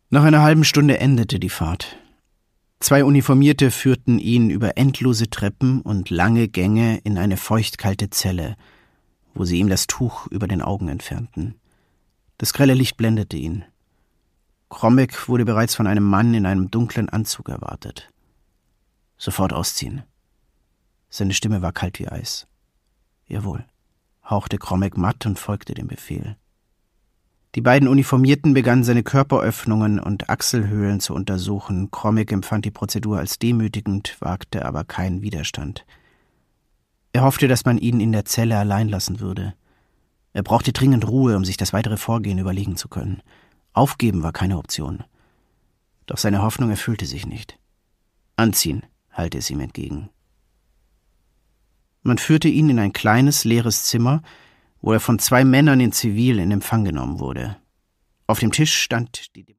Nach einer halben Stunde endete die Fahrt. 2 Uniformierte führten ihn über endlose Treppen und lange Gänge in eine feuchtkalte Zelle, wo sie ihm das Tuch über den Augen entfernten. Das grelle Licht blendete ihn. Kromek wurde bereits von einem Mann in einem dunklen Anzug erwartet. Sofort ausziehen. Seine Stimme war kalt wie Eis. Jawohl, hauchte Kromek matt und folgte dem Befehl. Die beiden Uniformierten begannen seine Körperöffnungen und Achselhöhlen zu untersuchen. Kromek empfand die Prozedur als demütigend, wagte aber keinen Widerstand. Er hoffte, dass man ihn in der Zelle allein lassen würde. Er brauchte dringend Ruhe, um sich das weitere Vorgehen überlegen zu können. Aufgeben war keine Option. Doch seine Hoffnung erfüllte sich nicht. Anziehen, hallte es ihm entgegen. Man führte ihn in ein kleines, leeres Zimmer, wo er von 2 Männern in Zivil in Empfang genommen wurde. Auf dem Tisch stand die